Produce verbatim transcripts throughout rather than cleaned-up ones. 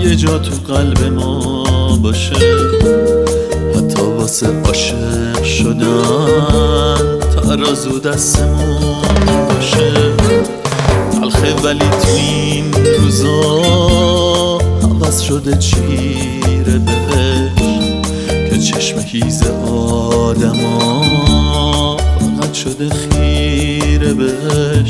یه جا تو قلب ما باشه، حتی واسه عاشق شدن ترازو دستمون باشه. تلخه ولی تو این روزا حوض شده چیره بهش، که چشم هیز آدما فقط شده خیره بهش.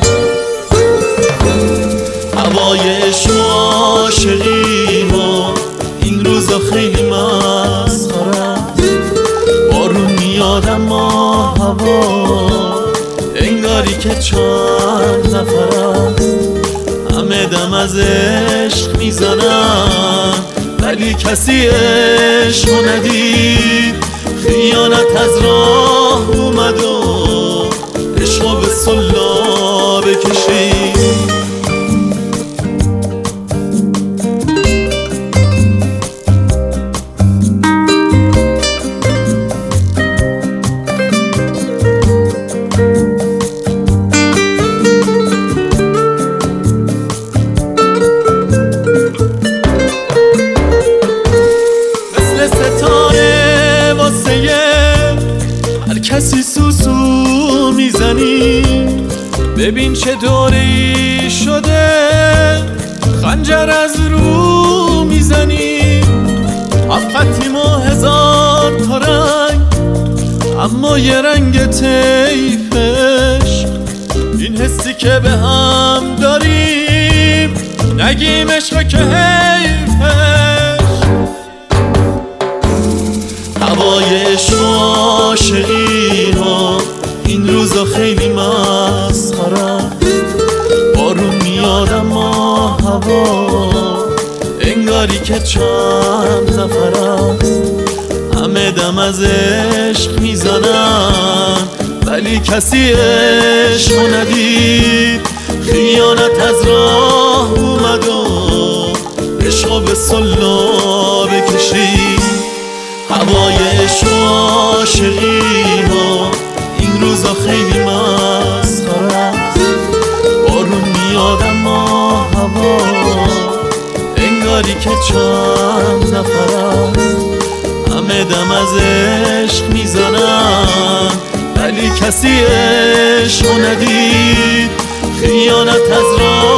هوای عشق و عاشقی ها این روزا خیلی مسخره است. بارون میاد اما هوا انگاری که چند نفر است. همه دم از عشق میزنن ولی کسی عشق ندید. خیانت از راه اومد و عشق به صلا بکشید. ستاره واسه هر کسی سوسو میزنی. ببین چه دوره‌ای شده خنجر از رو میزنی. هفتیم و هزار تا رنگ اما یه رنگ طیفش. این حسی که به هم داریم نگیم عشق که حیفش. هوای عشق و عاشقی ها این روزا خیلی مسخره است. بارون میاد اما هوا انگاری که چند نفر است. همه دم از عشق میزنن ولی کسی عشق ندید. خیانت از راه اومد و عشق به صلا بکشید. هوای عشق و عاشقی ها این روزا خیلی مسخره است. بارون میاد اما هوا انگاری که چند نفر است. همه دم از عشق میزنن ولی کسی عشق ندید. خیانت از راه